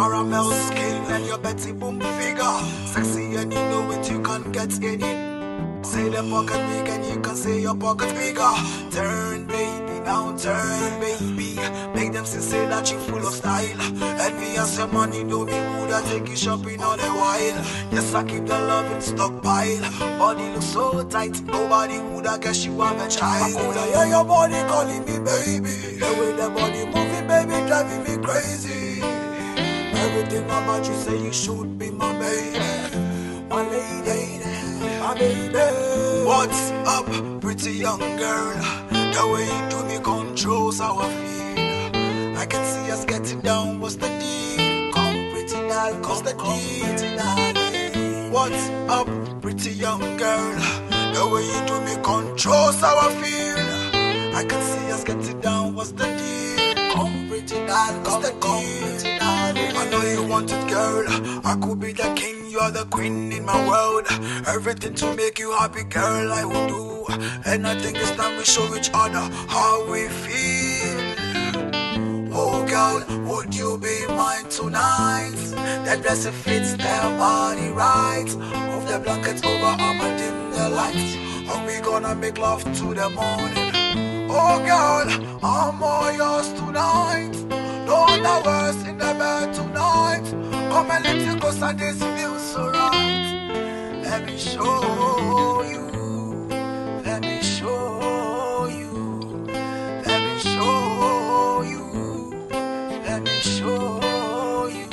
caramel skin and your Betty Boom figure. Sexy and you know it, you can't get in it. Say the pocket big and you can say your pocket bigger. Turn baby, now turn baby. Make them say that you full of style. Envious your money, know me woulda take you shopping all the while. Yes, I keep the love in stockpile. Body looks so tight, nobody woulda guess you have a child. I coulda hear your body calling me baby. The way the body moving, baby, driving me crazy. Everything about you say you should be my baby, my lady, my baby. What's up, pretty young girl? The way you do me controls how I feel. I can see us getting down, what's the deal? Come pretty doll, cause the deal. What's up, pretty young girl? The way you do me controls how I feel. I can see us getting down, what's the deal? Come pretty doll, cause the deal. I know you want it, girl. I could be the king, you're the queen in my world. Everything to make you happy, girl, I will do. And I think it's time we show each other how we feel. Oh girl, would you be mine tonight? That dress it fits their body right. Move the blankets over, I'ma dim the lights. Are we gonna make love to the morning? Oh girl, I'm all yours tonight. Don't hours in the bed tonight. Come and let you go, so this feels so right. Let me show you. Let me show you. Let me show you. Let me show you.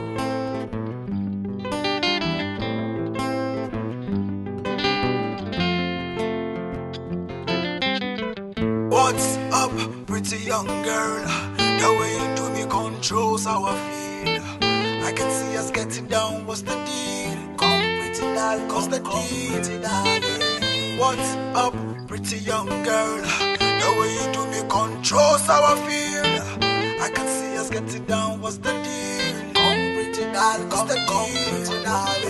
What's up, pretty young girl? The way you do me controls how I feel. I can see us getting down, what's the deal? Come pretty doll, cause the deal. What's up, pretty young girl? The way you do me controls how I feel. I can see us getting down, what's the deal? Come pretty doll, cause the deal.